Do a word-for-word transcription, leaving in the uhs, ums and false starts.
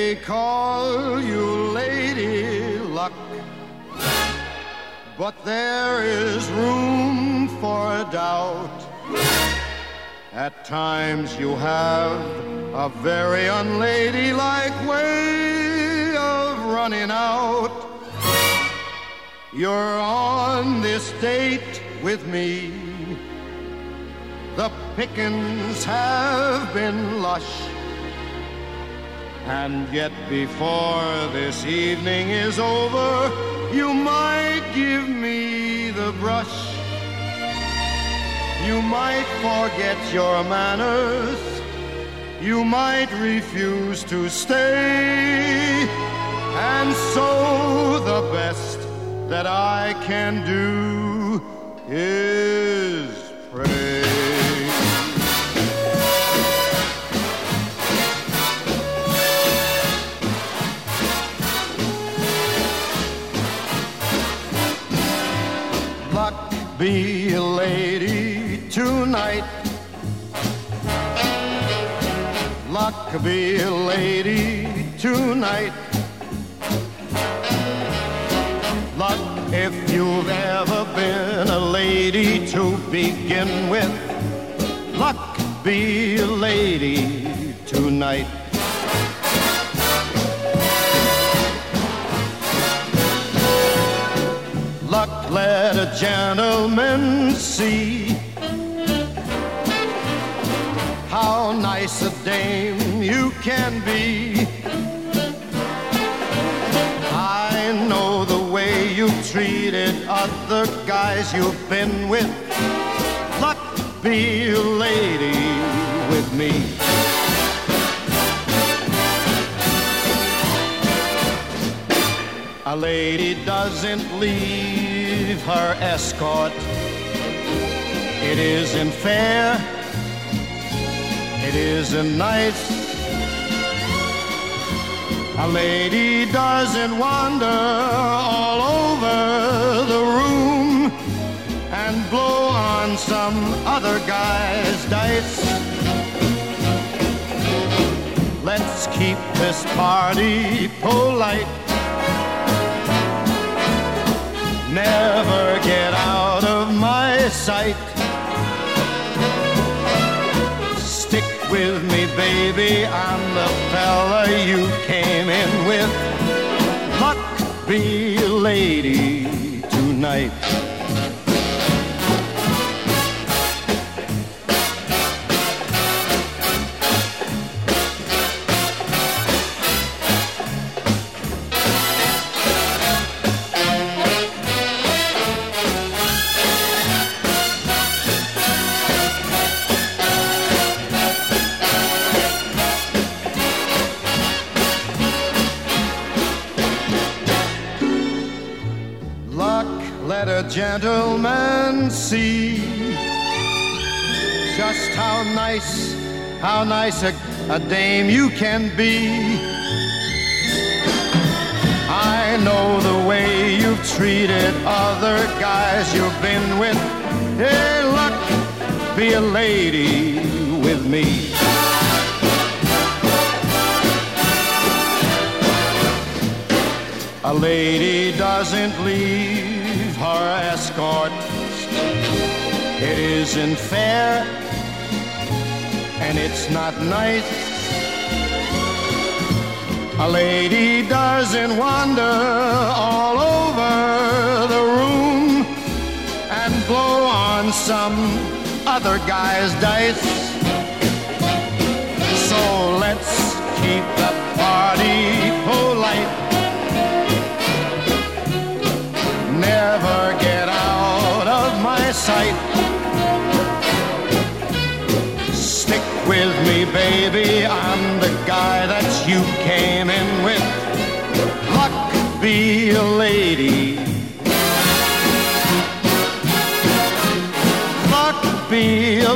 may call you Lady Luck, but there is room for doubt. At times you have a very unladylike way of running out. You're on this date with me. The pickings have been lush, and yet before this evening is over, you might give me the brush. You might forget your manners. You might refuse to stay. And so the best that I can do is pray. Luck be a lady tonight. Luck be a lady tonight. Luck if you've ever been a lady to begin with. Luck be a lady tonight. Luck let a gentleman see how nice a dame you can be. I know the way you've treated other guys you've been with. Luck be a lady with me. A lady doesn't leave her escort. It isn't fair. It isn't nice. A lady doesn't wander all over the room and blow on some other guy's dice. Let's keep this party polite. Never get out of my sight. Stick with me, baby, I'm the fella you came in with. Luck be a lady tonight. Let a gentleman see just how nice, how nice a, a dame you can be. I know the way you've treated other guys you've been with. Hey, luck be a lady with me. A lady doesn't leave her escort. It isn't fair, and it's not nice. A lady doesn't wander all over the room and blow on some other guy's dice. So let's keep the party polite. Never get out of my sight. Stick with me, baby, I'm the guy that you came in with. Luck be a lady. Luck be